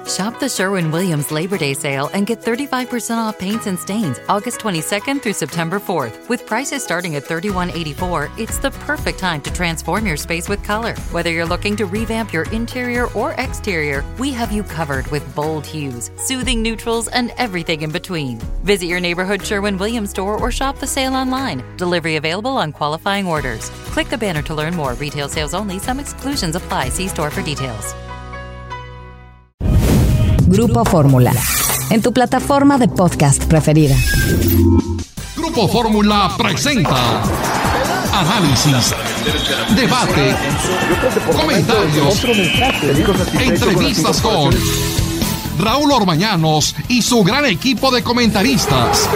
Shop the Sherwin-Williams Labor Day sale and get 35% off paints and stains August 22nd through September 4th. With prices starting at $31.84, it's the perfect time to transform your space with color. Whether you're looking to revamp your interior or exterior, we have you covered with bold hues, soothing neutrals, and everything in between. Visit your neighborhood Sherwin-Williams store or shop the sale online. Delivery available on qualifying orders. Click the banner to learn more. Retail sales only. Some exclusions apply. See store for details. Grupo Fórmula, en tu plataforma de podcast preferida. Grupo Fórmula presenta análisis, debate, comentarios, entrevistas con Raúl Orbañanos y su gran equipo de comentaristas.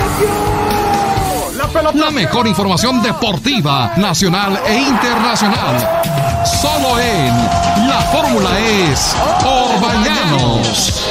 La mejor información deportiva, nacional e internacional. Solo en La Fórmula es Orbañanos.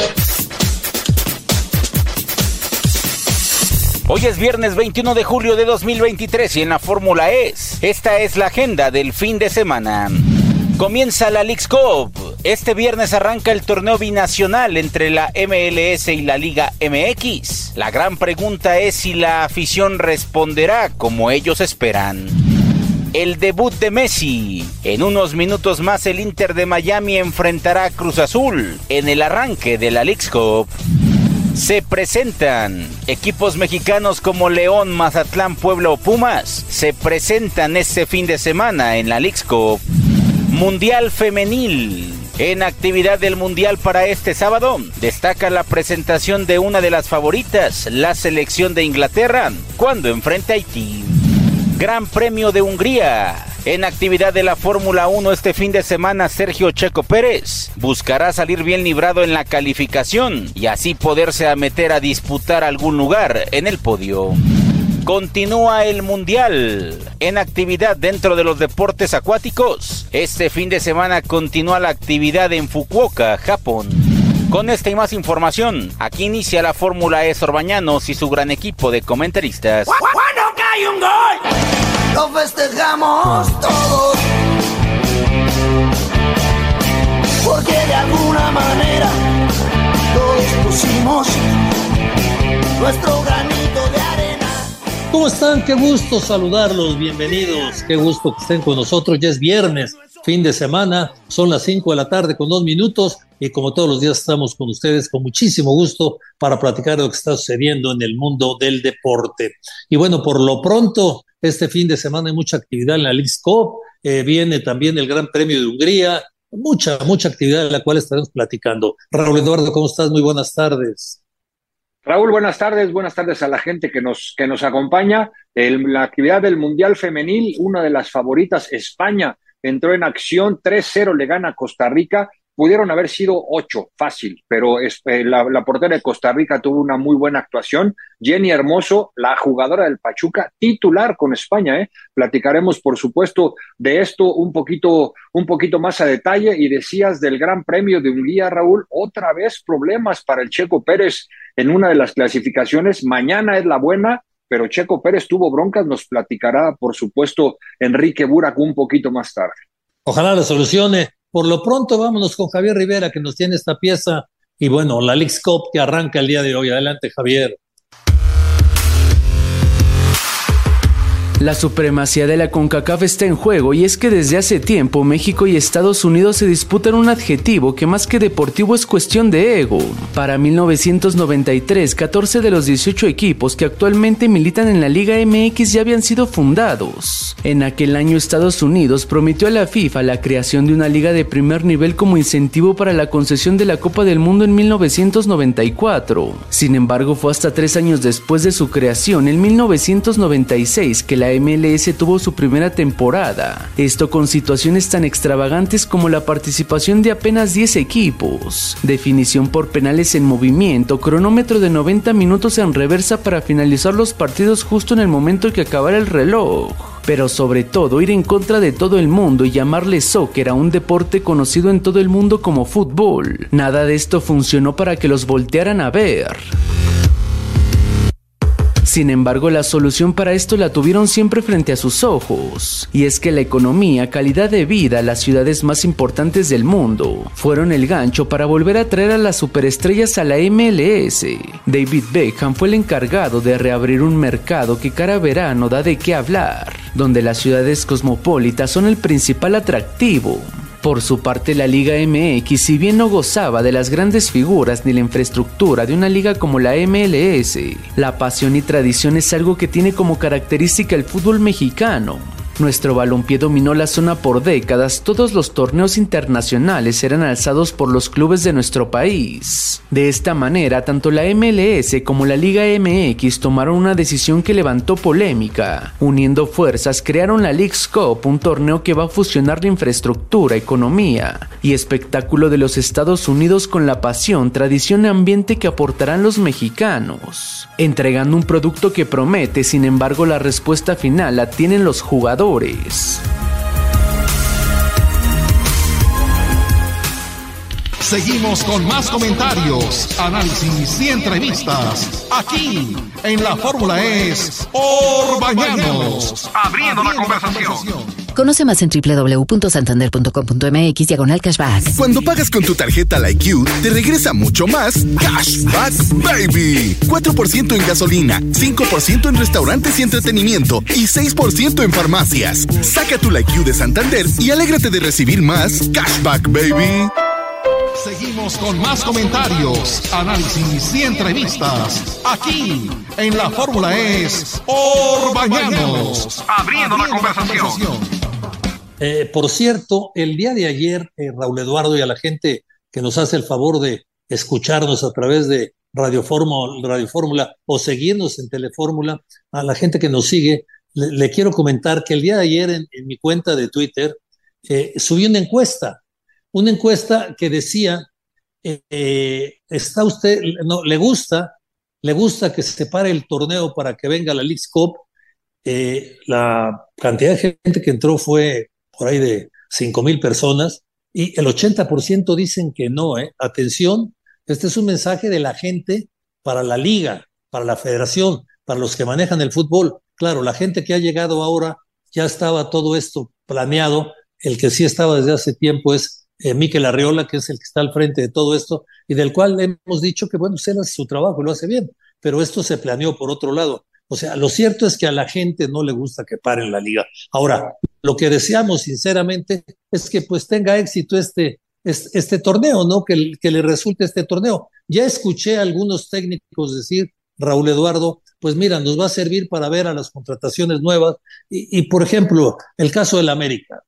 Hoy es viernes 21 de julio de 2023 y en La Fórmula esta es la agenda del fin de semana. Comienza la Leagues Cup. Este viernes arranca el torneo binacional entre la MLS y la Liga MX. La gran pregunta es si la afición responderá como ellos esperan. El debut de Messi. En unos minutos más el Inter de Miami enfrentará a Cruz Azul en el arranque de la Leagues Cup. Se presentan equipos mexicanos como León, Mazatlán, Puebla o Pumas. Se presentan este fin de semana en la Leagues Cup. Mundial Femenil. En actividad del Mundial para este sábado, destaca la presentación de una de las favoritas, la selección de Inglaterra, cuando enfrenta a Haití. Gran Premio de Hungría. En actividad de la Fórmula 1 este fin de semana, Sergio Checo Pérez buscará salir bien librado en la calificación y así poderse meter a disputar algún lugar en el podio. Continúa el Mundial. En actividad dentro de los deportes acuáticos, este fin de semana continúa la actividad en Fukuoka, Japón. Con esta y más información, aquí inicia la Fórmula Orbañanos y su gran equipo de comentaristas. ¡Cuando cae un gol! ¡Lo festejamos todos! Porque de alguna manera todos pusimos nuestro granito de arena. ¿Cómo están? Qué gusto saludarlos, bienvenidos, qué gusto que estén con nosotros. Ya es viernes, fin de semana, son las 5 de la tarde con 2 minutos y como todos los días estamos con ustedes con muchísimo gusto para platicar de lo que está sucediendo en el mundo del deporte. Y bueno, por lo pronto, este fin de semana hay mucha actividad en la Leagues Cup, viene también el Gran Premio de Hungría, mucha actividad de la cual estaremos platicando. Raúl Eduardo, ¿cómo estás? Muy buenas tardes. Raúl, buenas tardes a la gente que nos acompaña. La actividad del Mundial Femenil, una de las favoritas, España, entró en acción, 3-0 le gana a Costa Rica. Pudieron haber sido 8, fácil, pero la portera de Costa Rica tuvo una muy buena actuación. Jenny Hermoso, la jugadora del Pachuca, titular con España. Platicaremos, por supuesto, de esto un poquito más a detalle. Y decías del Gran Premio de Hungría, Raúl, otra vez problemas para el Checo Pérez en una de las clasificaciones. Mañana es la buena, pero Checo Pérez tuvo broncas. Nos platicará, por supuesto, Enrique Burak un poquito más tarde. Ojalá la solucione. Por lo pronto, vámonos con Javier Rivera, que nos tiene esta pieza. Y bueno, la Leagues Cup que arranca el día de hoy. Adelante, Javier. La supremacía de la CONCACAF está en juego y es que desde hace tiempo México y Estados Unidos se disputan un adjetivo que más que deportivo es cuestión de ego. Para 1993, 14 de los 18 equipos que actualmente militan en la Liga MX ya habían sido fundados. En aquel año Estados Unidos prometió a la FIFA la creación de una liga de primer nivel como incentivo para la concesión de la Copa del Mundo en 1994. Sin embargo, fue hasta 3 años después de su creación, en 1996, que la MLS tuvo su primera temporada, esto con situaciones tan extravagantes como la participación de apenas 10 equipos, definición por penales en movimiento, cronómetro de 90 minutos en reversa para finalizar los partidos justo en el momento que acabara el reloj, pero sobre todo ir en contra de todo el mundo y llamarle soccer a un deporte conocido en todo el mundo como fútbol. Nada de esto funcionó para que los voltearan a ver. Sin embargo, la solución para esto la tuvieron siempre frente a sus ojos, y es que la economía, calidad de vida, las ciudades más importantes del mundo, fueron el gancho para volver a traer a las superestrellas a la MLS. David Beckham fue el encargado de reabrir un mercado que cada verano da de qué hablar, donde las ciudades cosmopolitas son el principal atractivo. Por su parte, la Liga MX, si bien no gozaba de las grandes figuras ni la infraestructura de una liga como la MLS, la pasión y tradición es algo que tiene como característica el fútbol mexicano. Nuestro balompié dominó la zona por décadas, todos los torneos internacionales eran alzados por los clubes de nuestro país. De esta manera, tanto la MLS como la Liga MX tomaron una decisión que levantó polémica. Uniendo fuerzas, crearon la Leagues Cup, un torneo que va a fusionar la infraestructura, economía y espectáculo de los Estados Unidos con la pasión, tradición y ambiente que aportarán los mexicanos, entregando un producto que promete. Sin embargo, la respuesta final la tienen los jugadores. Seguimos con más comentarios, análisis y entrevistas aquí en la Fórmula Es Orbañanos, abriendo la conversación. Conoce más en www.santander.com.mx/cashback. Cuando pagas con tu tarjeta LikeU, te regresa mucho más Cashback Baby. 4% en gasolina, 5% en restaurantes y entretenimiento y 6% en farmacias. Saca tu LikeU de Santander y alégrate de recibir más Cashback Baby. Seguimos con más comentarios, análisis y entrevistas aquí en la Fórmula Es Orbañanos, abriendo la conversación. Por cierto, el día de ayer, Raúl Eduardo, y a la gente que nos hace el favor de escucharnos a través de Radio Fórmula o seguirnos en Telefórmula, a la gente que nos sigue, le quiero comentar que el día de ayer en mi cuenta de Twitter subí una encuesta que decía, ¿está usted, no, le gusta que se separe el torneo para que venga la Leagues Cup? La cantidad de gente que entró fue por ahí de 5,000 personas y el 80% dicen que no. Atención, este es un mensaje de la gente para la liga, para la federación, para los que manejan el fútbol. Claro, la gente que ha llegado ahora, ya estaba todo esto planeado. El que sí estaba desde hace tiempo es Mikel Arriola, que es el que está al frente de todo esto y del cual hemos dicho que, bueno, él hace su trabajo y lo hace bien, pero esto se planeó por otro lado. O sea, lo cierto es que a la gente no le gusta que paren la liga. Ahora, lo que deseamos sinceramente es que pues tenga éxito este torneo, ¿no? Que le resulte este torneo. Ya escuché a algunos técnicos decir, Raúl Eduardo, pues mira, nos va a servir para ver a las contrataciones nuevas y por ejemplo, el caso del América.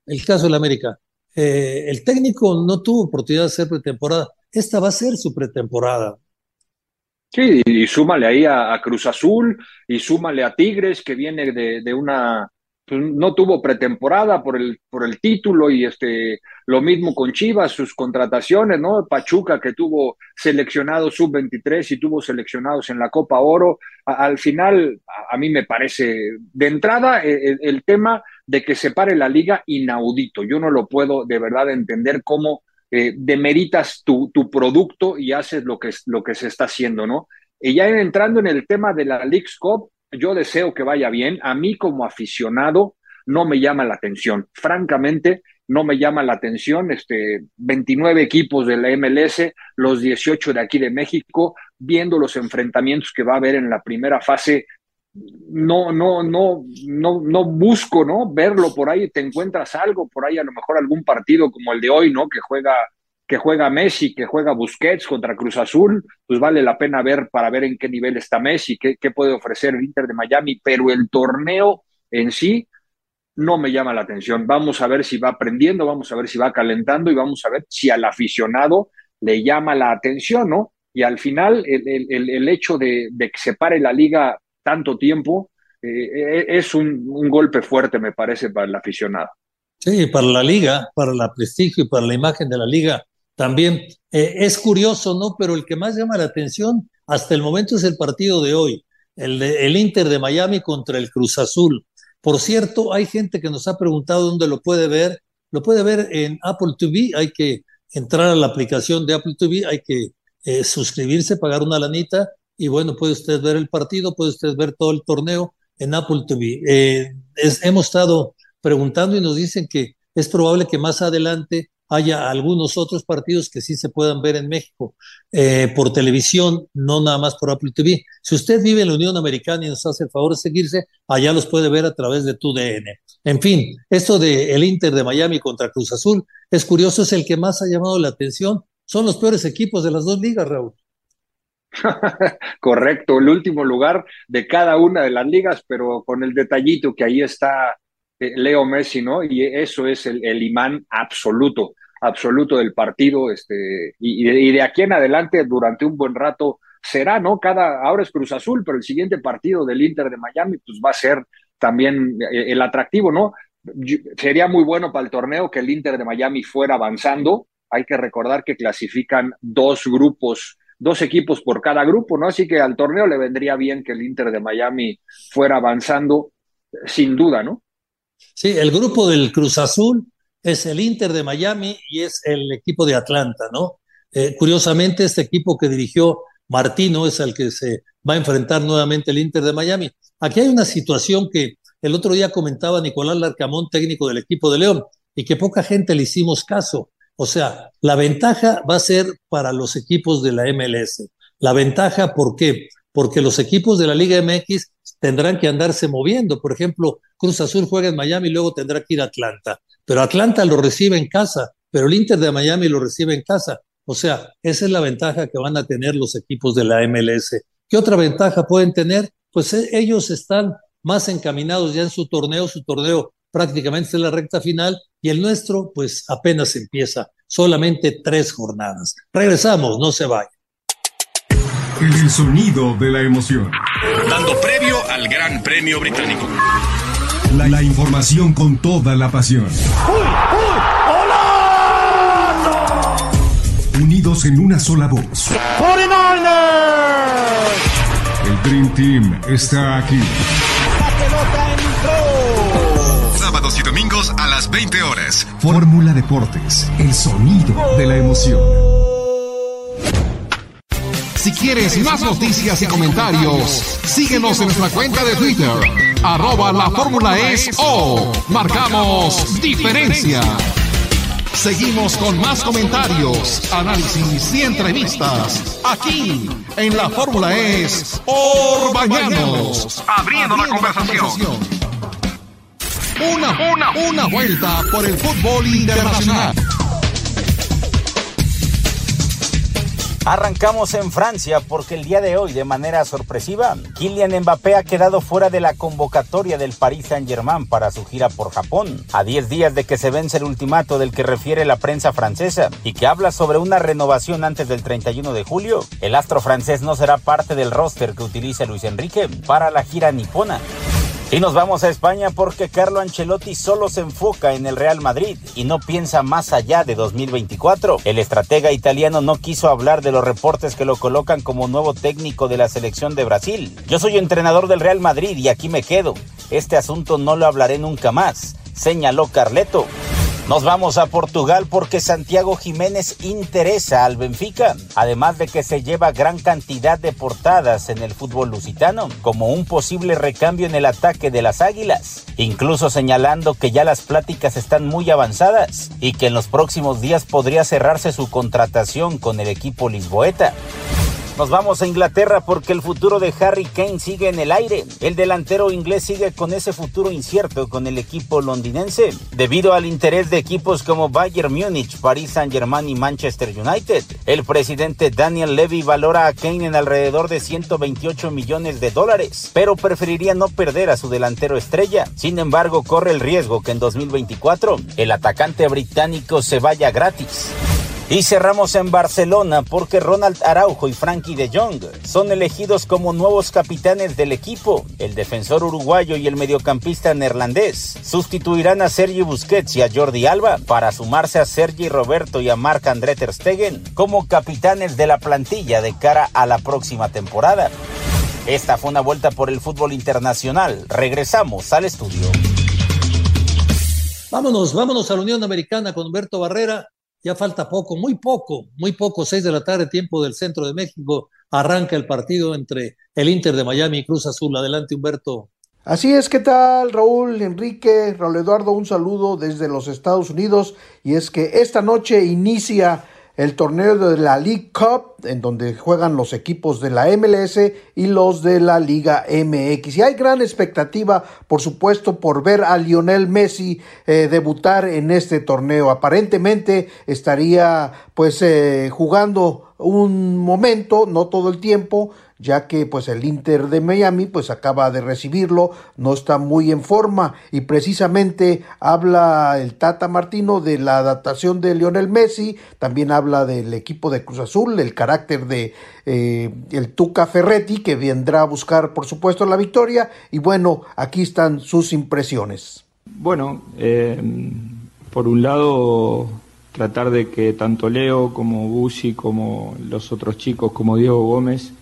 El técnico no tuvo oportunidad de hacer pretemporada. Esta va a ser su pretemporada. Sí, y súmale ahí a Cruz Azul y súmale a Tigres, que viene de una, pues, no tuvo pretemporada por el título, y lo mismo con Chivas, sus contrataciones, ¿no? Pachuca, que tuvo seleccionados sub-23 y tuvo seleccionados en la Copa Oro. Al final, a mí me parece, de entrada, el tema de que se pare la liga, inaudito. Yo no lo puedo de verdad entender cómo demeritas tu producto y haces lo que se está haciendo, ¿no? Y ya entrando en el tema de la Leagues Cup, yo deseo que vaya bien. A mí como aficionado no me llama la atención, francamente no me llama la atención. 29 equipos de la MLS, los 18 de aquí de México, viendo los enfrentamientos que va a haber en la primera fase. No busco, ¿no? Verlo por ahí, te encuentras algo por ahí, a lo mejor algún partido como el de hoy, ¿no? Que juega Messi, que juega Busquets contra Cruz Azul, pues vale la pena ver para ver en qué nivel está Messi, qué puede ofrecer el Inter de Miami, pero el torneo en sí no me llama la atención. Vamos a ver si va aprendiendo, vamos a ver si va calentando y vamos a ver si al aficionado le llama la atención, ¿no? Y al final el hecho de que se pare la liga tanto tiempo, es un golpe fuerte, me parece, para el aficionado. Sí, para la liga, para el prestigio y para la imagen de la liga también. Es curioso, ¿no? Pero el que más llama la atención hasta el momento es el partido de hoy, el Inter de Miami contra el Cruz Azul. Por cierto, hay gente que nos ha preguntado dónde lo puede ver. Lo puede ver en Apple TV. Hay que entrar a la aplicación de Apple TV, hay que suscribirse, pagar una lanita y bueno, puede usted ver el partido, puede usted ver todo el torneo en Apple TV. Hemos estado preguntando y nos dicen que es probable que más adelante haya algunos otros partidos que sí se puedan ver en México por televisión, no nada más por Apple TV. Si usted vive en la Unión Americana y nos hace el favor de seguirse, allá los puede ver a través de TUDN. En fin, esto de el Inter de Miami contra Cruz Azul es curioso, es el que más ha llamado la atención. Son los peores equipos de las dos ligas, Raúl. Correcto, el último lugar de cada una de las ligas, pero con el detallito que ahí está Leo Messi, ¿no? Y eso es el imán absoluto del partido, y de aquí en adelante, durante un buen rato, será, ¿no? Ahora es Cruz Azul, pero el siguiente partido del Inter de Miami, pues va a ser también el atractivo, ¿no? Sería muy bueno para el torneo que el Inter de Miami fuera avanzando. Hay que recordar que clasifican 2 equipos por cada grupo, ¿no? Así que al torneo le vendría bien que el Inter de Miami fuera avanzando, sin duda, ¿no? Sí, el grupo del Cruz Azul es el Inter de Miami y es el equipo de Atlanta, ¿no? Curiosamente, este equipo que dirigió Martino es al que se va a enfrentar nuevamente el Inter de Miami. Aquí hay una situación que el otro día comentaba Nicolás Larcamón, técnico del equipo de León, y que poca gente le hicimos caso. O sea, la ventaja va a ser para los equipos de la MLS. La ventaja, ¿por qué? Porque los equipos de la Liga MX tendrán que andarse moviendo. Por ejemplo, Cruz Azul juega en Miami y luego tendrá que ir a Atlanta. Pero Atlanta lo recibe en casa, pero el Inter de Miami lo recibe en casa. O sea, esa es la ventaja que van a tener los equipos de la MLS. ¿Qué otra ventaja pueden tener? Pues ellos están más encaminados ya en su torneo prácticamente es la recta final, y el nuestro pues apenas empieza, solamente 3 jornadas. Regresamos, no se vayan. El sonido de la emoción. Dando previo al Gran Premio Británico. La información con toda la pasión. Unidos en una sola voz. El Dream Team está aquí. La pelota entró. Sábados y domingos a las 20 horas. Fórmula Deportes, el sonido de la emoción. Si quieres más noticias y comentarios, síguenos en nuestra cuenta de Twitter, @laformulaes, marcamos diferencia. Seguimos con más comentarios, análisis y entrevistas, aquí en La Fórmula Es Orbañanos, abriendo la conversación. Una vuelta por el fútbol internacional. Arrancamos en Francia porque el día de hoy, de manera sorpresiva, Kylian Mbappé ha quedado fuera de la convocatoria del Paris Saint-Germain para su gira por Japón, a 10 días de que se vence el ultimato del que refiere la prensa francesa y que habla sobre una renovación antes del 31 de julio. El astro francés no será parte del roster que utiliza Luis Enrique para la gira nipona. Y nos vamos a España porque Carlo Ancelotti solo se enfoca en el Real Madrid y no piensa más allá de 2024. El estratega italiano no quiso hablar de los reportes que lo colocan como nuevo técnico de la selección de Brasil. Yo soy entrenador del Real Madrid y aquí me quedo. Este asunto no lo hablaré nunca más, señaló Carleto. Nos vamos a Portugal porque Santiago Jiménez interesa al Benfica, además de que se lleva gran cantidad de portadas en el fútbol lusitano, como un posible recambio en el ataque de las Águilas, incluso señalando que ya las pláticas están muy avanzadas y que en los próximos días podría cerrarse su contratación con el equipo lisboeta. Nos vamos a Inglaterra porque el futuro de Harry Kane sigue en el aire. El delantero inglés sigue con ese futuro incierto con el equipo londinense, debido al interés de equipos como Bayern Múnich, Paris Saint-Germain y Manchester United. El presidente Daniel Levy valora a Kane en alrededor de $128 millones, pero preferiría no perder a su delantero estrella. Sin embargo, corre el riesgo que en 2024 el atacante británico se vaya gratis. Y cerramos en Barcelona porque Ronald Araujo y Frenkie de Jong son elegidos como nuevos capitanes del equipo. El defensor uruguayo y el mediocampista neerlandés sustituirán a Sergi Busquets y a Jordi Alba para sumarse a Sergi Roberto y a Marc-André ter Stegen como capitanes de la plantilla de cara a la próxima temporada. Esta fue una vuelta por el fútbol internacional. Regresamos al estudio. Vámonos a la Unión Americana con Humberto Barrera. ya falta poco, muy poco, 6 de la tarde, tiempo del centro de México, arranca el partido entre el Inter de Miami y Cruz Azul. Adelante, Humberto. Así es, ¿qué tal, Raúl, Enrique, Raúl Eduardo? Un saludo desde los Estados Unidos. Y es que esta noche inicia el torneo de la League Cup, en donde juegan los equipos de la MLS y los de la Liga MX. Y hay gran expectativa, por supuesto, por ver a Lionel Messi debutar en este torneo. Aparentemente estaría jugando un momento, no todo el tiempo, ya que pues el Inter de Miami pues acaba de recibirlo, no está muy en forma, y precisamente habla el Tata Martino de la adaptación de Lionel Messi, también habla del equipo de Cruz Azul, el carácter de el Tuca Ferretti, que vendrá a buscar por supuesto la victoria, y bueno, aquí están sus impresiones. Bueno, por un lado, tratar de que tanto Leo como Busi, como los otros chicos, como Diego Gómez,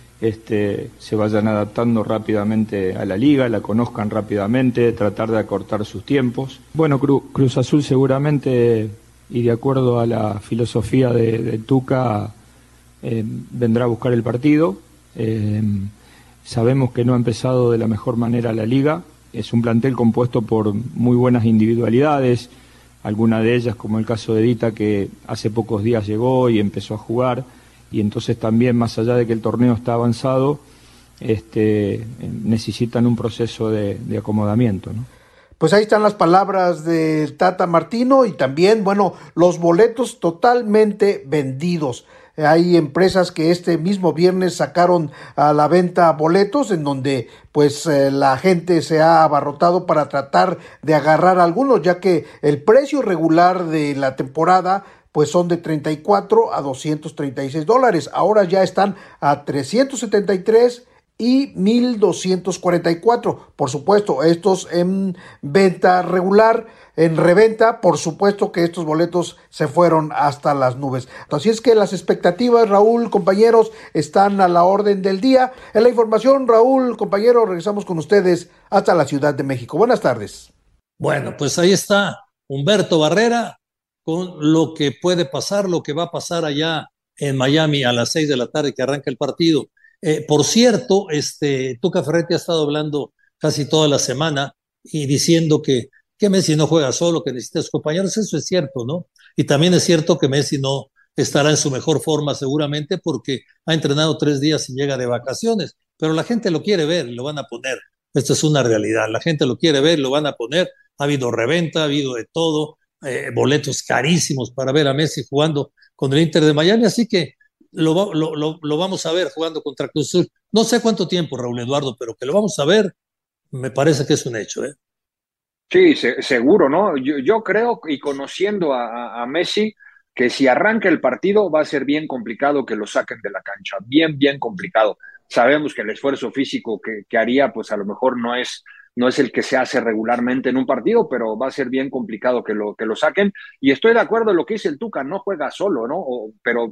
se vayan adaptando rápidamente a la liga, la conozcan rápidamente, tratar de acortar sus tiempos. Bueno, Cruz Azul seguramente, y de acuerdo a la filosofía de Tuca, vendrá a buscar el partido. Sabemos que no ha empezado de la mejor manera la liga, es un plantel compuesto por muy buenas individualidades, algunas de ellas, como el caso de Dita, que hace pocos días llegó y empezó a jugar, y entonces también, más allá de que el torneo está avanzado, necesitan un proceso de acomodamiento, ¿no? Pues ahí están las palabras del Tata Martino, y también, bueno, los boletos totalmente vendidos. Hay empresas que este mismo viernes sacaron a la venta boletos en donde pues la gente se ha abarrotado para tratar de agarrar algunos, ya que el precio regular de la temporada pues son de $34 a $236. Ahora ya están a $373 y $1,244. Por supuesto, estos en venta regular. En reventa, por supuesto que estos boletos se fueron hasta las nubes. Así es que las expectativas, Raúl, compañeros, están a la orden del día. En la información, Raúl, compañero, regresamos con ustedes hasta la Ciudad de México. Buenas tardes. Bueno, pues ahí está Humberto Barrera con lo que puede pasar, lo que va a pasar allá en Miami a las 6 de la tarde que arranca el partido. Por cierto, Tuca Ferretti ha estado hablando casi toda la semana y diciendo que Messi no juega solo, que necesita a sus compañeros. Eso es cierto, ¿no? Y también es cierto que Messi no estará en su mejor forma seguramente porque ha entrenado 3 días y llega de vacaciones, pero la gente lo quiere ver y lo van a poner. Esto es una realidad, la gente lo quiere ver, lo van a poner. Ha habido reventa, ha habido de todo, boletos carísimos para ver a Messi jugando con el Inter de Miami, así que lo vamos a ver jugando contra Cruz Azul. No sé cuánto tiempo, Raúl Eduardo, pero que lo vamos a ver, me parece que es un hecho, ¿eh? Sí, seguro, ¿no? Yo creo, y conociendo a Messi, que si arranca el partido va a ser bien complicado que lo saquen de la cancha, bien complicado. Sabemos que el esfuerzo físico que haría, pues a lo mejor no es el que se hace regularmente en un partido, pero va a ser bien complicado que lo saquen. Y estoy de acuerdo en lo que dice el Tuca, no juega solo, ¿no? Pero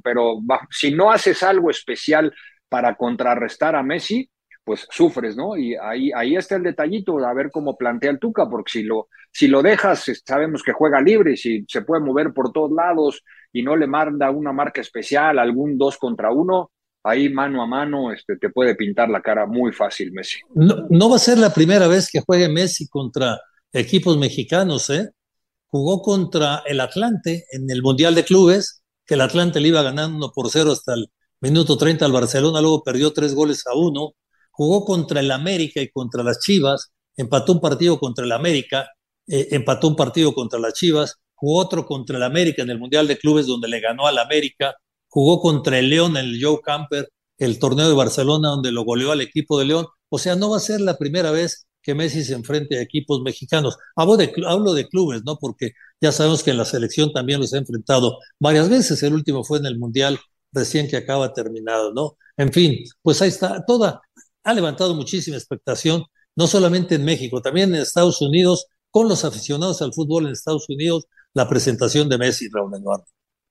si no haces algo especial para contrarrestar a Messi, pues sufres, ¿no? Y ahí está el detallito, a ver cómo plantea el Tuca, porque si lo dejas, sabemos que juega libre, y si se puede mover por todos lados y no le manda una marca especial, algún 2 contra 1, ahí mano a mano te puede pintar la cara muy fácil Messi. No va a ser la primera vez que juegue Messi contra equipos mexicanos, ¿eh? Jugó contra el Atlante en el Mundial de Clubes, que el Atlante le iba ganando 1-0 hasta el minuto 30 al Barcelona, luego perdió 3-1. Jugó contra el América y contra las Chivas, empató un partido contra el América, empató un partido contra las Chivas, jugó otro contra el América en el Mundial de Clubes donde le ganó al América, jugó contra el León en el Joe Camper, el torneo de Barcelona donde lo goleó al equipo de León. O sea, no va a ser la primera vez que Messi se enfrente a equipos mexicanos. Hablo de clubes, ¿no? Porque ya sabemos que en la selección también los ha enfrentado varias veces. El último fue en el Mundial recién que acaba terminado, ¿no? En fin, pues ahí está, ha levantado muchísima expectación, no solamente en México, también en Estados Unidos, con los aficionados al fútbol en Estados Unidos, la presentación de Messi, Raúl Eduardo.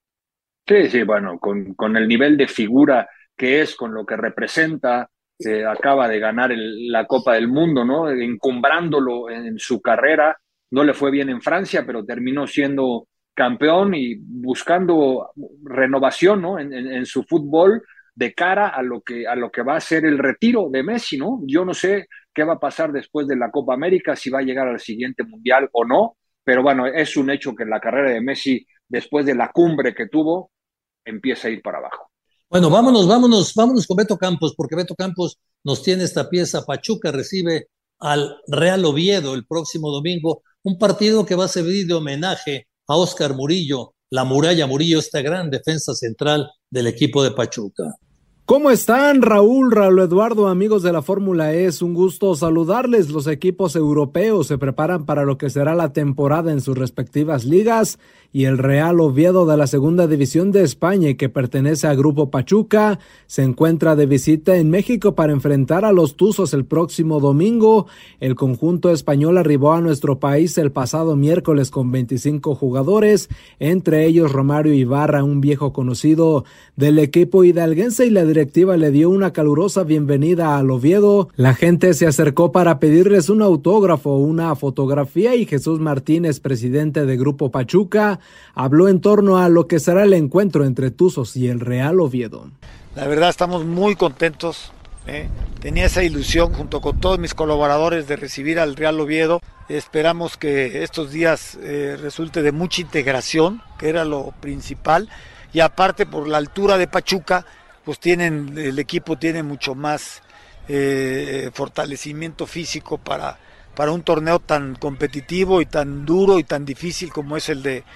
Sí, bueno, con el nivel de figura que es, con lo que representa, acaba de ganar la Copa del Mundo, ¿no? Encumbrándolo en su carrera. No le fue bien en Francia, pero terminó siendo campeón y buscando renovación, ¿no? en su fútbol de cara a lo que va a ser el retiro de Messi, ¿no? Yo no sé qué va a pasar después de la Copa América, si va a llegar al siguiente Mundial o no, pero bueno, es un hecho que la carrera de Messi, después de la cumbre que tuvo, empieza a ir para abajo. Bueno, vámonos con Beto Campos, porque Beto Campos nos tiene esta pieza. Pachuca recibe al Real Oviedo el próximo domingo, un partido que va a servir de homenaje a Óscar Murillo, la Muralla Murillo, esta gran defensa central del equipo de Pachuca. ¿Cómo están, Raúl Eduardo, amigos de la Fórmula E? Es un gusto saludarles. Los equipos europeos se preparan para lo que será la temporada en sus respectivas ligas y el Real Oviedo de la Segunda División de España, que pertenece al Grupo Pachuca, se encuentra de visita en México para enfrentar a los Tuzos el próximo domingo. El conjunto español arribó a nuestro país el pasado miércoles con 25 jugadores, entre ellos Romario Ibarra, un viejo conocido del equipo hidalguense, y la directiva le dio una calurosa bienvenida al Oviedo. La gente se acercó para pedirles un autógrafo, una fotografía, y Jesús Martínez, presidente de Grupo Pachuca, habló en torno a lo que será el encuentro entre Tuzos y el Real Oviedo. La verdad estamos muy contentos, tenía esa ilusión junto con todos mis colaboradores de recibir al Real Oviedo. Esperamos que estos días resulte de mucha integración, que era lo principal, y aparte por la altura de Pachuca, pues el equipo tiene mucho más fortalecimiento físico para un torneo tan competitivo y tan duro y tan difícil como es el de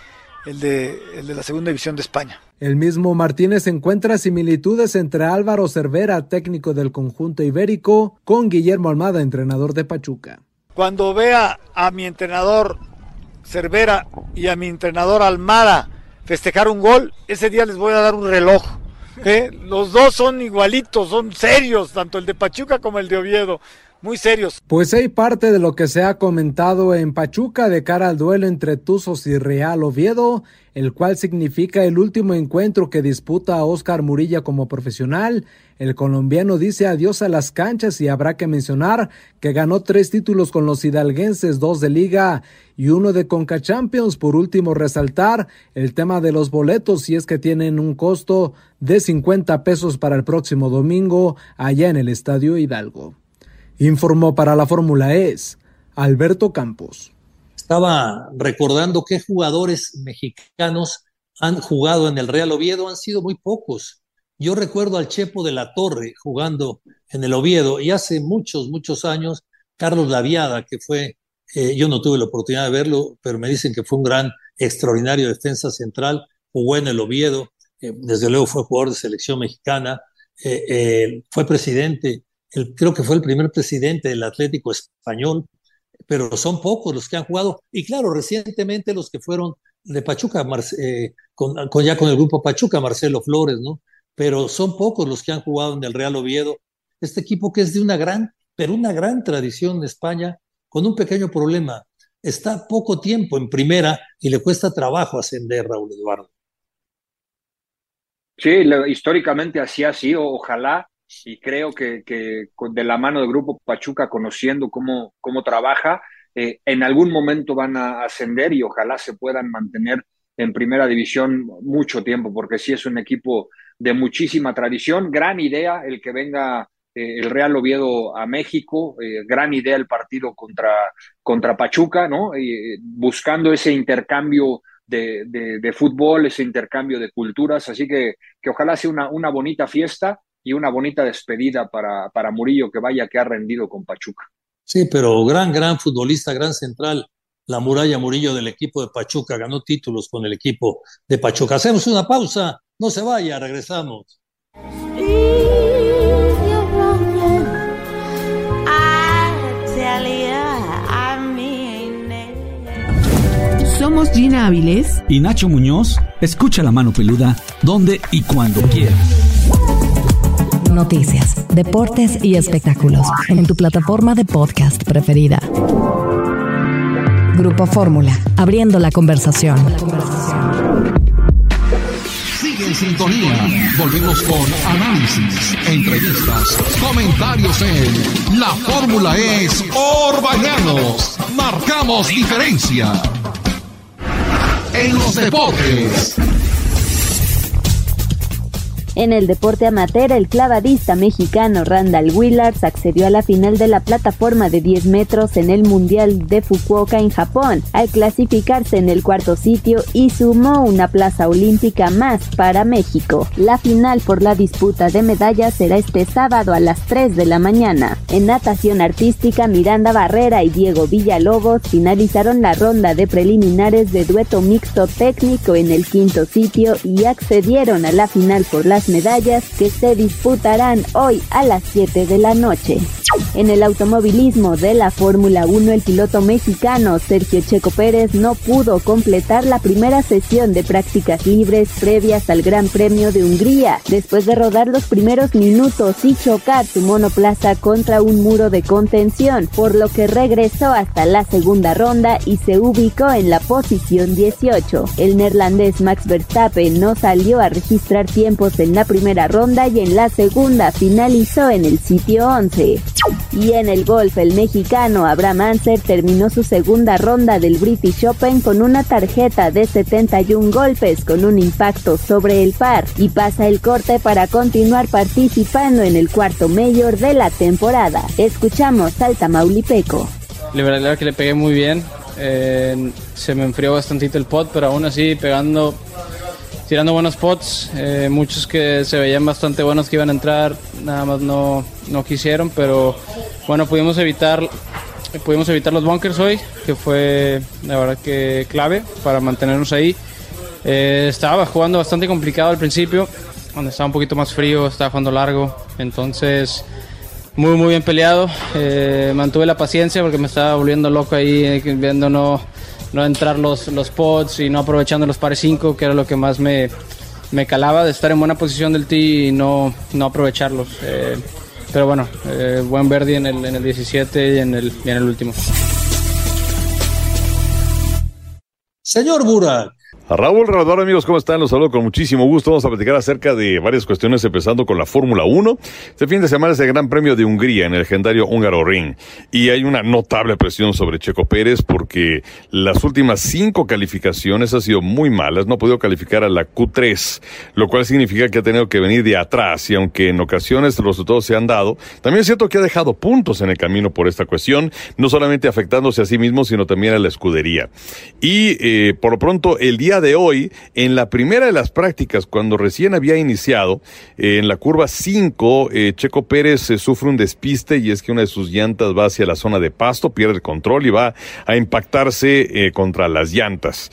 la Segunda División de España. El mismo Martínez encuentra similitudes entre Álvaro Cervera, técnico del conjunto ibérico, con Guillermo Almada, entrenador de Pachuca. Cuando vea a mi entrenador Cervera y a mi entrenador Almada festejar un gol, ese día les voy a dar un reloj. Los dos son igualitos, son serios, tanto el de Pachuca como el de Oviedo, muy serios. Pues hay parte de lo que se ha comentado en Pachuca de cara al duelo entre Tuzos y Real Oviedo, el cual significa el último encuentro que disputa a Óscar Murillo como profesional. El colombiano dice adiós a las canchas y habrá que mencionar que ganó 3 títulos con los hidalguenses, 2 de Liga y 1 de Conca Champions. Por último, resaltar el tema de los boletos, y es que tienen un costo de 50 pesos para el próximo domingo allá en el Estadio Hidalgo. Informó para la Fórmula E Alberto Campos. Estaba recordando qué jugadores mexicanos han jugado en el Real Oviedo. Han sido muy pocos. Yo recuerdo al Chepo de la Torre jugando en el Oviedo, y hace muchos años Carlos Laviada, que fue, yo no tuve la oportunidad de verlo, pero me dicen que fue un gran, extraordinario defensa central, jugó en el Oviedo, desde luego fue jugador de selección mexicana, fue presidente, creo que fue el primer presidente del Atlético Español, pero son pocos los que han jugado, y claro, recientemente los que fueron de Pachuca, ya con el Grupo Pachuca, Marcelo Flores, ¿no? Pero son pocos los que han jugado en el Real Oviedo, este equipo que es de una gran tradición en España, con un pequeño problema: está poco tiempo en primera y le cuesta trabajo ascender, Raúl Eduardo. Sí, históricamente así ha sido, ojalá, y creo que de la mano del Grupo Pachuca, conociendo cómo trabaja, en algún momento van a ascender, y ojalá se puedan mantener en primera división mucho tiempo, porque sí es un equipo de muchísima tradición. Gran idea el que venga el Real Oviedo a México, gran idea el partido contra Pachuca, ¿no? Buscando ese intercambio de fútbol, ese intercambio de culturas, así que ojalá sea una bonita fiesta y una bonita despedida para Murillo, que ha rendido con Pachuca. Sí, pero gran futbolista, gran central, la Muralla Murillo del equipo de Pachuca, ganó títulos con el equipo de Pachuca. Hacemos una pausa, no se vaya, regresamos. Somos Gina Áviles y Nacho Muñoz. Escucha La Mano Peluda donde y cuando quieras. Noticias, deportes y espectáculos en tu plataforma de podcast preferida. Grupo Fórmula, abriendo la conversación. Sigue en sintonía. Volvemos con análisis, entrevistas, comentarios en La Fórmula Orbañanos. Marcamos diferencia. en los deportes. En el deporte amateur, el clavadista mexicano Randall Willars accedió a la final de la plataforma de 10 metros en el Mundial de Fukuoka en Japón, al clasificarse en el cuarto sitio y sumó una plaza olímpica más para México. La final por la disputa de medallas será este sábado a las 3 de la mañana. En natación artística, Miranda Barrera y Diego Villalobos finalizaron la ronda de preliminares de dueto mixto técnico en el quinto sitio y accedieron a la final por las medallas que se disputarán hoy a las 7 de la noche. En el automovilismo de la Fórmula 1, el piloto mexicano Sergio Checo Pérez no pudo completar la primera sesión de prácticas libres previas al Gran Premio de Hungría, después de rodar los primeros minutos y chocar su monoplaza contra un muro de contención, por lo que regresó hasta la segunda ronda y se ubicó en la posición 18. El neerlandés Max Verstappen no salió a registrar tiempos en la primera ronda y en la segunda finalizó en el sitio 11. Y en el golf, el mexicano Abraham Ancer terminó su segunda ronda del British Open con una tarjeta de 71 golpes con un impacto sobre el par y pasa el corte para continuar participando en el cuarto Major de la temporada. Escuchamos al tamaulipeco. La verdad que le pegué muy bien, se me enfrió bastantito el pot, pero aún así tirando buenos pots, muchos que se veían bastante buenos que iban a entrar, nada más no quisieron, pero bueno, pudimos evitar los bunkers hoy, que fue la verdad que clave para mantenernos ahí. Estaba jugando bastante complicado al principio, cuando estaba un poquito más frío, estaba jugando largo, entonces muy bien peleado. Mantuve la paciencia porque me estaba volviendo loco ahí, viendo no entrar los pods y no aprovechando los pares 5, que era lo que más me calaba, de estar en buena posición del tee y no aprovecharlos. Pero bueno, buen birdie en el 17 y en el último. Señor Burak. Raúl Radar, amigos, ¿cómo están? Los saludo con muchísimo gusto. Vamos a platicar acerca de varias cuestiones, empezando con la Fórmula 1. Este fin de semana es el Gran Premio de Hungría en el legendario Húngaro Ring. Y hay una notable presión sobre Checo Pérez porque las últimas 5 calificaciones han sido muy malas. No ha podido calificar a la Q3, lo cual significa que ha tenido que venir de atrás. Y aunque en ocasiones los resultados se han dado, también es cierto que ha dejado puntos en el camino por esta cuestión, no solamente afectándose a sí mismo, sino también a la escudería. Y por lo pronto, el día de hoy, en la primera de las prácticas, cuando recién había iniciado, en la curva 5, Checo Pérez sufre un despiste, y es que una de sus llantas va hacia la zona de pasto, pierde el control y va a impactarse contra las llantas.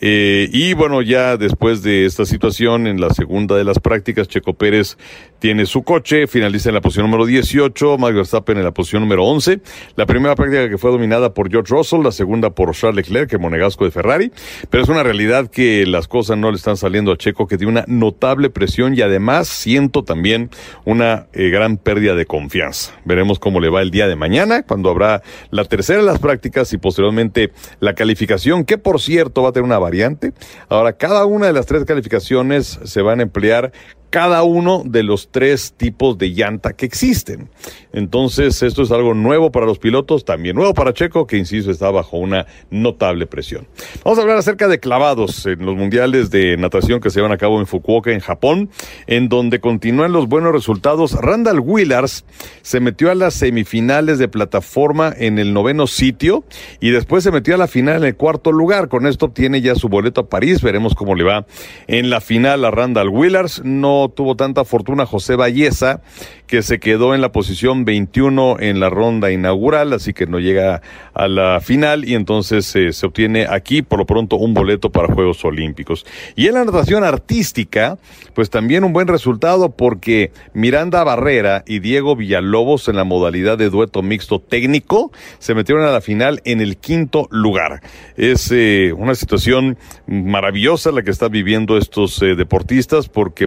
Y bueno, ya después de esta situación, en la segunda de las prácticas, Checo Pérez tiene su coche, finaliza en la posición número 18, Max Verstappen en la posición número 11. La primera práctica que fue dominada por George Russell, la segunda por Charles Leclerc, el monegasco de Ferrari, pero es una realidad que las cosas no le están saliendo a Checo, que tiene una notable presión y además siento también una gran pérdida de confianza. Veremos cómo le va el día de mañana, cuando habrá la tercera de las prácticas y posteriormente la calificación, que por cierto va a tener una variante. Ahora, cada una de las 3 calificaciones se van a emplear cada uno de los 3 tipos de llanta que existen. Entonces, esto es algo nuevo para los pilotos, también nuevo para Checo, que insisto, está bajo una notable presión. Vamos a hablar acerca de clavados en los mundiales de natación que se llevan a cabo en Fukuoka, en Japón, en donde continúan los buenos resultados. Randall Willars se metió a las semifinales de plataforma en el 9º sitio y después se metió a la final en el 4º lugar. Con esto obtiene ya su boleto a París. Veremos cómo le va en la final a Randall Willars. No tuvo tanta fortuna José Valleza, que se quedó en la posición 21 en la ronda inaugural, así que no llega a la final y entonces se obtiene aquí por lo pronto un boleto para Juegos Olímpicos. Y en la natación artística, pues también un buen resultado, porque Miranda Barrera y Diego Villalobos en la modalidad de dueto mixto técnico se metieron a la final en el 5º lugar. Es una situación maravillosa la que están viviendo estos deportistas, porque por un lado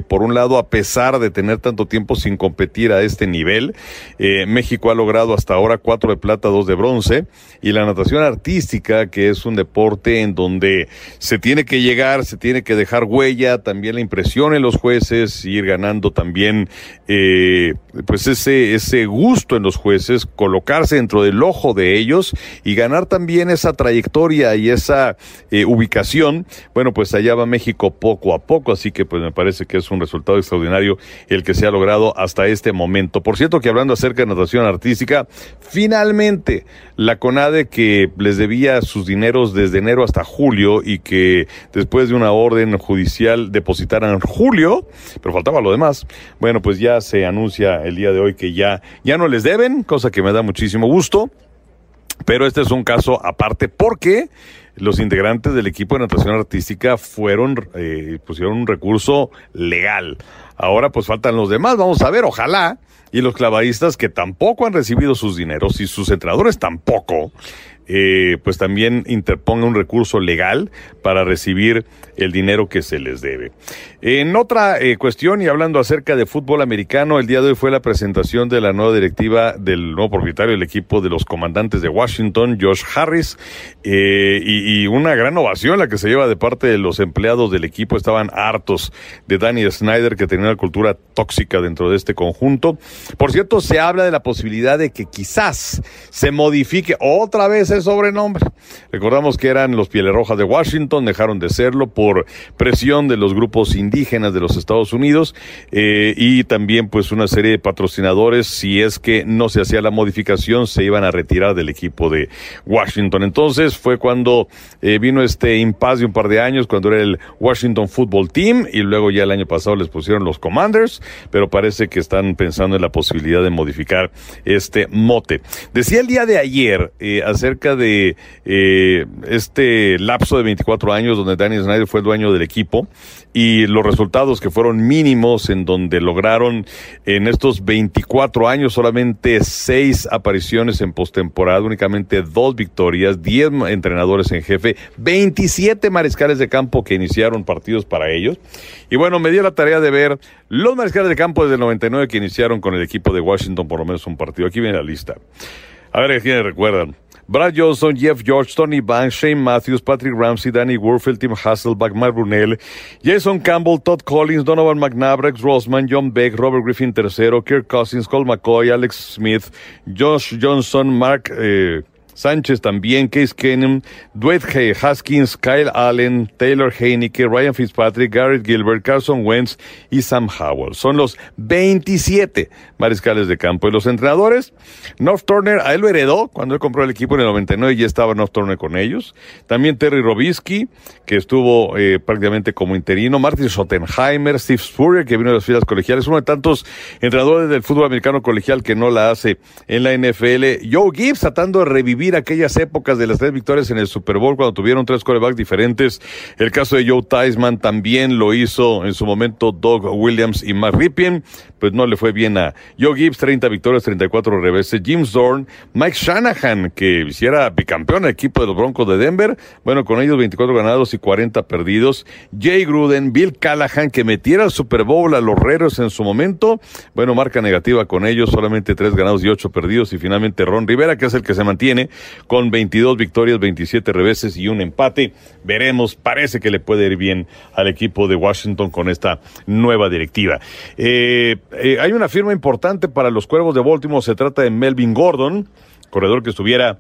logrado a pesar de tener tanto tiempo sin competir a este nivel. México ha logrado hasta ahora 4 de plata, 2 de bronce, y la natación artística, que es un deporte en donde se tiene que llegar, se tiene que dejar huella, también la impresión en los jueces, ir ganando también pues ese gusto en los jueces, colocarse dentro del ojo de ellos y ganar también esa trayectoria y esa ubicación. Bueno, pues allá va México poco a poco, así que pues me parece que es un resultado extraordinario el que se ha logrado hasta este momento. Por cierto, que hablando acerca de natación artística, finalmente la CONADE, que les debía sus dineros desde enero hasta julio y que después de una orden judicial depositaran en julio, pero faltaba lo demás, bueno, pues ya se anuncia el día de hoy que ya no les deben, cosa que me da muchísimo gusto, pero este es un caso aparte porque los integrantes del equipo de natación artística pusieron un recurso legal. Ahora pues faltan los demás, vamos a ver, ojalá, y los clavadistas que tampoco han recibido sus dineros y sus entrenadores tampoco, pues también interponga un recurso legal para recibir el dinero que se les debe. En otra cuestión, y hablando acerca de fútbol americano, el día de hoy fue la presentación de la nueva directiva del nuevo propietario del equipo de los Comandantes de Washington, Josh Harris, y una gran ovación la que se lleva de parte de los empleados del equipo. Estaban hartos de Danny Snyder, que tenía una cultura tóxica dentro de este conjunto. Por cierto, se habla de la posibilidad de que quizás se modifique otra vez el sobrenombre. Recordamos que eran los Pieles Rojas de Washington, dejaron de serlo por presión de los grupos indígenas de los Estados Unidos, y también pues una serie de patrocinadores, si es que no se hacía la modificación, se iban a retirar del equipo de Washington. Entonces fue cuando vino este impasse de un par de años, cuando era el Washington Football Team, y luego ya el año pasado les pusieron los Commanders, pero parece que están pensando en la posibilidad de modificar este mote. Decía el día de ayer acerca de este lapso de 24 años donde Danny Snyder fue el dueño del equipo y los resultados que fueron mínimos, en donde lograron en estos 24 años solamente 6 apariciones en postemporada, únicamente 2 victorias, 10 entrenadores en jefe, 27 mariscales de campo que iniciaron partidos para ellos. Y bueno, me dio la tarea de ver los mariscales de campo desde el 99 que iniciaron con el equipo de Washington por lo menos un partido. Aquí viene la lista. A ver, ¿quiénes recuerdan? Brad Johnson, Jeff George, Tony Banks, Shane Matthews, Patrick Ramsey, Danny Werfel, Tim Hasselbeck, Mark Brunell, Jason Campbell, Todd Collins, Donovan McNabb, Rex Grossman, John Beck, Robert Griffin III, Kirk Cousins, Colt McCoy, Alex Smith, Josh Johnson, Mark Sánchez también, Case Keenum, Dwayne Haskins, Kyle Allen, Taylor Heinicke, Ryan Fitzpatrick, Garrett Gilbert, Carson Wentz y Sam Howell. Son los 27 mariscales de campo. Y los entrenadores, North Turner, a él lo heredó cuando él compró el equipo en el 99 y ya estaba North Turner con ellos. También Terry Robisky, que estuvo prácticamente como interino. Martin Schottenheimer, Steve Spurrier, que vino de las filas colegiales. Uno de tantos entrenadores del fútbol americano colegial que no la hace en la NFL. Joe Gibbs, tratando de revivir aquellas épocas de las 3 victorias en el Super Bowl cuando tuvieron 3 quarterbacks diferentes. El caso de Joe Theismann también lo hizo en su momento Doug Williams y Mark Ripien, pues no le fue bien a Joe Gibbs. 30 victorias, 34 reveses. Jim Zorn, Mike Shanahan, que hiciera bicampeón al equipo de los Broncos de Denver, bueno, con ellos 24 ganados y 40 perdidos. Jay Gruden, Bill Callahan, que metiera al Super Bowl a los Raiders en su momento, bueno, marca negativa con ellos, solamente 3 ganados y 8 perdidos. Y finalmente Ron Rivera, que es el que se mantiene con 22 victorias, 27 reveses y un empate. Veremos, parece que le puede ir bien al equipo de Washington con esta nueva directiva. Hay una firma importante para los Cuervos de Baltimore, se trata de Melvin Gordon, corredor que estuviera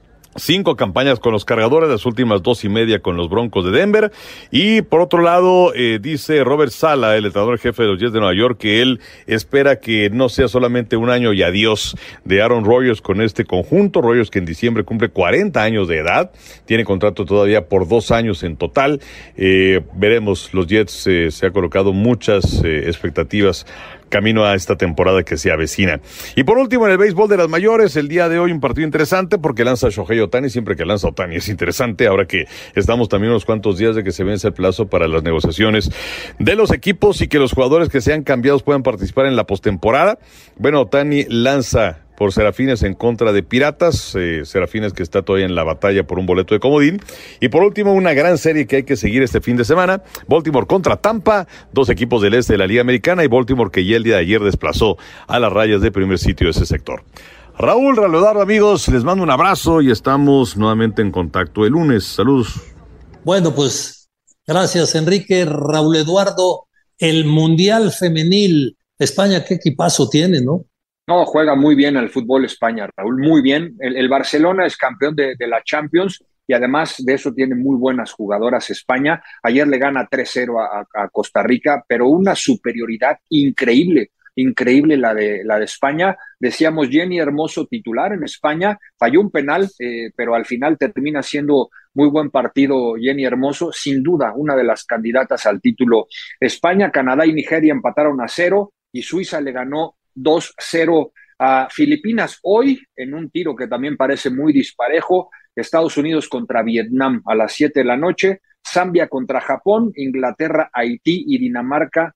5 campañas con los Cargadores, las últimas 2 y media con los Broncos de Denver. Y por otro lado, dice Robert Saleh, el entrenador jefe de los Jets de Nueva York, que él espera que no sea solamente un año y adiós de Aaron Rodgers con este conjunto. Rodgers, que en diciembre cumple 40 años de edad, tiene contrato todavía por 2 años en total. Veremos, los Jets se ha colocado muchas expectativas camino a esta temporada que se avecina. Y por último, en el béisbol de las mayores, el día de hoy un partido interesante porque lanza Shohei Ohtani. Siempre que lanza Ohtani es interesante, ahora que estamos también unos cuantos días de que se vence el plazo para las negociaciones de los equipos y que los jugadores que sean cambiados puedan participar en la postemporada. Bueno, Ohtani lanza por Serafines en contra de Piratas, Serafines que está todavía en la batalla por un boleto de comodín. Y por último, una gran serie que hay que seguir este fin de semana, Baltimore contra Tampa, dos equipos del este de la Liga Americana, y Baltimore que ya el día de ayer desplazó a las Rayas de primer sitio de ese sector. Raúl, Eduardo, amigos, les mando un abrazo y estamos nuevamente en contacto el lunes. Saludos. Bueno, pues gracias, Enrique. Raúl Eduardo, el Mundial Femenil, España, qué equipazo tiene, ¿no? No, juega muy bien al fútbol España, Raúl, muy bien. El Barcelona es campeón de la Champions y además de eso tiene muy buenas jugadoras España. Ayer le gana 3-0 a Costa Rica, pero una superioridad increíble la de España. Decíamos, Jenny Hermoso titular en España, falló un penal, pero al final termina siendo muy buen partido Jenny Hermoso, sin duda una de las candidatas al título. España, Canadá y Nigeria empataron a 0 y Suiza le ganó 2-0 a Filipinas. Hoy, en un tiro que también parece muy disparejo, Estados Unidos contra Vietnam a las 7 de la noche, Zambia contra Japón, Inglaterra, Haití y Dinamarca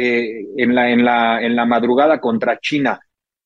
en la madrugada contra China.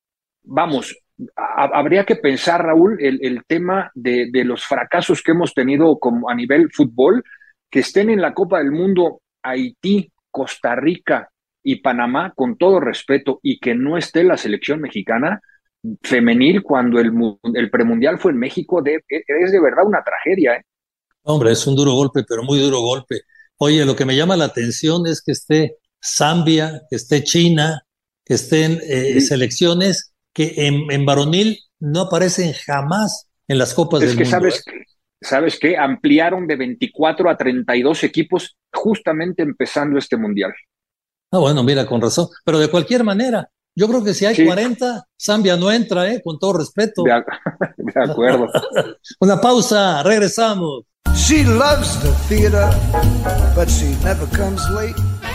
Vamos, habría que pensar, Raúl, el tema de los fracasos que hemos tenido como a nivel fútbol, que estén en la Copa del Mundo Haití, Costa Rica y Panamá, con todo respeto, y que no esté la selección mexicana femenil cuando el premundial fue en México, es de verdad una tragedia, ¿eh? Hombre, es un duro golpe, pero muy duro golpe. Oye, lo que me llama la atención es que esté Zambia, que esté China, que estén selecciones que en varonil no aparecen jamás en las Copas del Mundo. ¿Sabes qué? Ampliaron de 24 a 32 equipos justamente empezando este mundial. Ah, bueno, mira, con razón. Pero de cualquier manera, yo creo que si hay 40, Zambia no entra, con todo respeto. De acuerdo. Una pausa, regresamos. She loves the theater, but she never comes late.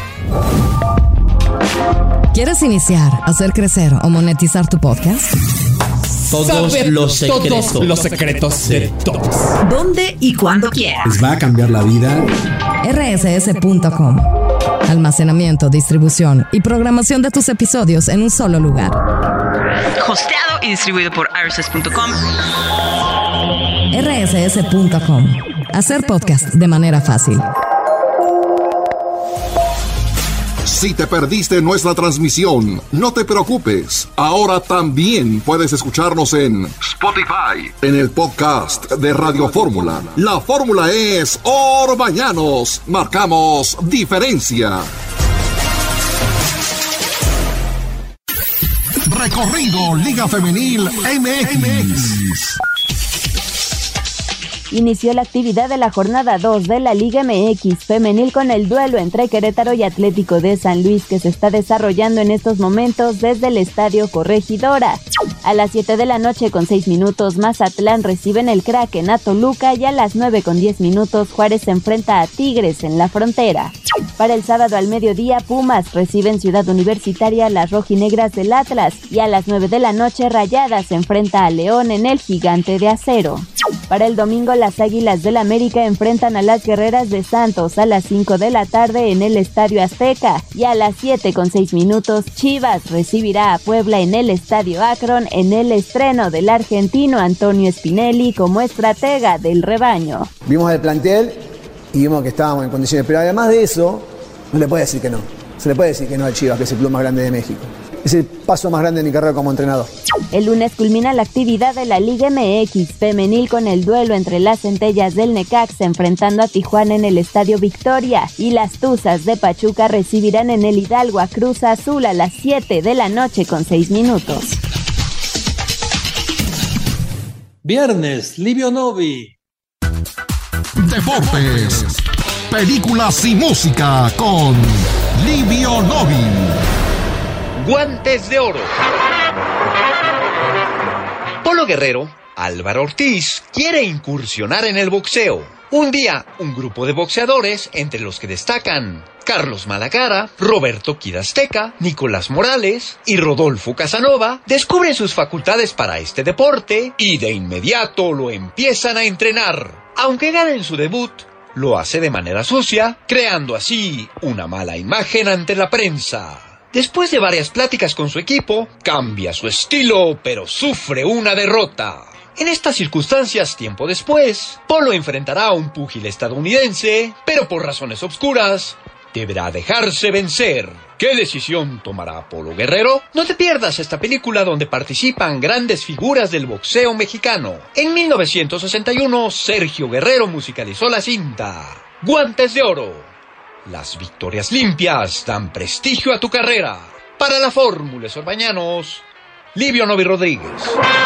¿Quieres iniciar, hacer crecer o monetizar tu podcast? Todos los secretos de todos. ¿Dónde y cuándo quieras? ¿Les va a cambiar la vida? rss.com. Almacenamiento, distribución y programación de tus episodios en un solo lugar. Hosteado y distribuido por rss.com. rss.com. Hacer podcast de manera fácil. Si te perdiste nuestra transmisión, no te preocupes. Ahora también puedes escucharnos en Spotify, en el podcast de Radio Fórmula. La fórmula es Orbañanos. Marcamos diferencia. Recorrido Liga Femenil MX. Inició la actividad de la jornada 2 de la Liga MX femenil con el duelo entre Querétaro y Atlético de San Luis, que se está desarrollando en estos momentos desde el Estadio Corregidora. A las 7 de la noche con 6 minutos, Mazatlán reciben el Kraken a Toluca, y a las 9 con 10 minutos, Juárez se enfrenta a Tigres en la Frontera. Para el sábado al mediodía, Pumas reciben Ciudad Universitaria a las rojinegras del Atlas, y a las 9 de la noche, Rayadas se enfrenta a León en el Gigante de Acero. Para el domingo, las Águilas del América enfrentan a las Guerreras de Santos a las 5 de la tarde en el Estadio Azteca, y a las 7 con 6 minutos, Chivas recibirá a Puebla en el Estadio Akron en el estreno del argentino Antonio Spinelli como estratega del rebaño. Vimos el plantel y vimos que estábamos en condiciones, pero además de eso, no le puede decir que no. Se le puede decir que no al Chivas, que es el club más grande de México. Es el paso más grande de mi carrera como entrenador. El lunes culmina la actividad de la Liga MX femenil con el duelo entre las Centellas del Necaxa enfrentando a Tijuana en el Estadio Victoria, y las Tuzas de Pachuca recibirán en el Hidalgo a Cruz Azul a las 7 de la noche con 6 minutos. Viernes, Livio Novi. Deportes, películas y música con Livio Novi. Guantes de oro. Polo Guerrero, Álvaro Ortiz, quiere incursionar en el boxeo. Un día, un grupo de boxeadores, entre los que destacan Carlos Malacara, Roberto Quidasteca, Nicolás Morales y Rodolfo Casanova, descubren sus facultades para este deporte y de inmediato lo empiezan a entrenar. Aunque gana en su debut, lo hace de manera sucia, creando así una mala imagen ante la prensa. Después de varias pláticas con su equipo, cambia su estilo, pero sufre una derrota. En estas circunstancias, tiempo después, Polo enfrentará a un púgil estadounidense, pero por razones obscuras, deberá dejarse vencer. ¿Qué decisión tomará Polo Guerrero? No te pierdas esta película donde participan grandes figuras del boxeo mexicano. En 1961, Sergio Guerrero musicalizó la cinta Guantes de Oro. Las victorias limpias dan prestigio a tu carrera. Para la Fórmula Sorbañanos, Livio Novi Rodríguez.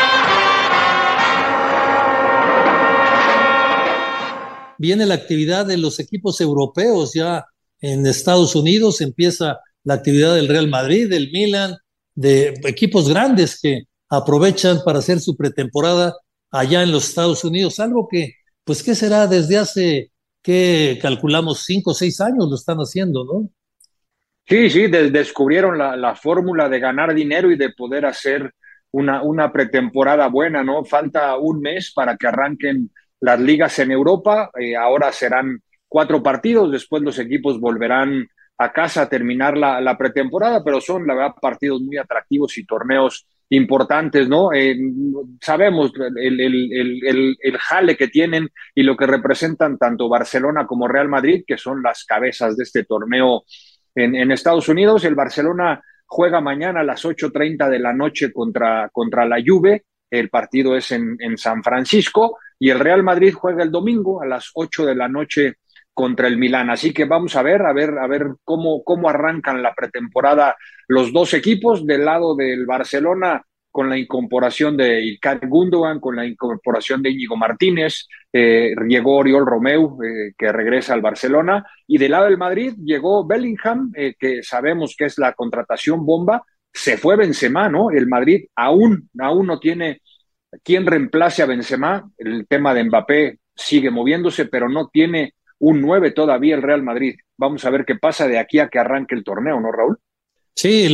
Viene la actividad de los equipos europeos ya en Estados Unidos, empieza la actividad del Real Madrid, del Milan, de equipos grandes que aprovechan para hacer su pretemporada allá en los Estados Unidos, algo que, pues, ¿qué será? Desde hace, ¿qué calculamos? 5 o 6 años lo están haciendo, ¿no? Sí, descubrieron la fórmula de ganar dinero y de poder hacer una pretemporada buena, ¿no? Falta un mes para que arranquen las ligas en Europa, ahora serán 4 partidos, después los equipos volverán a casa a terminar la pretemporada, pero son, la verdad, partidos muy atractivos y torneos importantes, ¿no? Sabemos el jale que tienen y lo que representan tanto Barcelona como Real Madrid, que son las cabezas de este torneo en Estados Unidos. El Barcelona juega mañana a las 8:30 de la noche contra la Juve, el partido es en San Francisco, y el Real Madrid juega el domingo a las 8 de la noche contra el Milán. Así que vamos a ver cómo arrancan la pretemporada los dos equipos. Del lado del Barcelona, con la incorporación de Ilkay Gundogan, con la incorporación de Íñigo Martínez, llegó Oriol Romeu, que regresa al Barcelona, y del lado del Madrid llegó Bellingham, que sabemos que es la contratación bomba. Se fue Benzema, ¿no? El Madrid aún no tiene quien reemplace a Benzema. El tema de Mbappé sigue moviéndose, pero no tiene un 9 todavía el Real Madrid. Vamos a ver qué pasa de aquí a que arranque el torneo, ¿no, Raúl? Sí,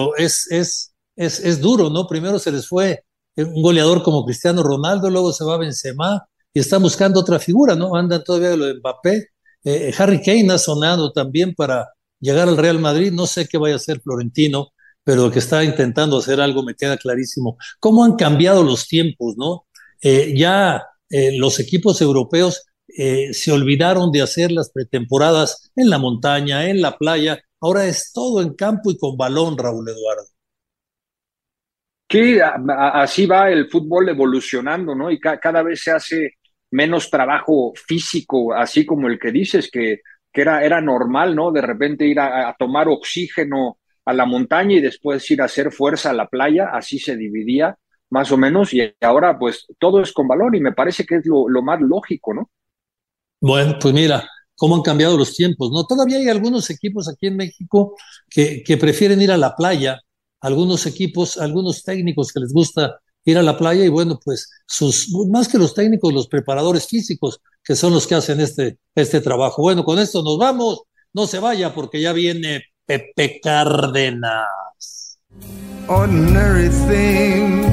es duro, ¿no? Primero se les fue un goleador como Cristiano Ronaldo, luego se va Benzema y están buscando otra figura, ¿no? Andan todavía lo de Mbappé. Harry Kane ha sonado también para llegar al Real Madrid. No sé qué vaya a hacer Florentino, pero que está intentando hacer algo me queda clarísimo. ¿Cómo han cambiado los tiempos, no? Los equipos europeos se olvidaron de hacer las pretemporadas en la montaña, en la playa. Ahora es todo en campo y con balón, Raúl Eduardo. Sí, así va el fútbol evolucionando, ¿no? Y cada vez se hace menos trabajo físico, así como el que dices, que era normal, ¿no? De repente ir a tomar oxígeno a la montaña y después ir a hacer fuerza a la playa, así se dividía más o menos, y ahora pues todo es con balón y me parece que es lo más lógico, ¿no? Bueno, pues mira cómo han cambiado los tiempos, ¿no? Todavía hay algunos equipos aquí en México que prefieren ir a la playa, algunos equipos, algunos técnicos que les gusta ir a la playa y bueno, pues más que los técnicos, los preparadores físicos, que son los que hacen este trabajo. Bueno, con esto nos vamos, no se vaya porque ya viene Pepe Cárdenas. Ordinary things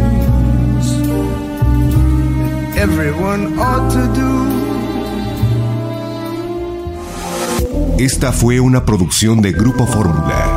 everyone ought to do. Esta fue una producción de Grupo Fórmula.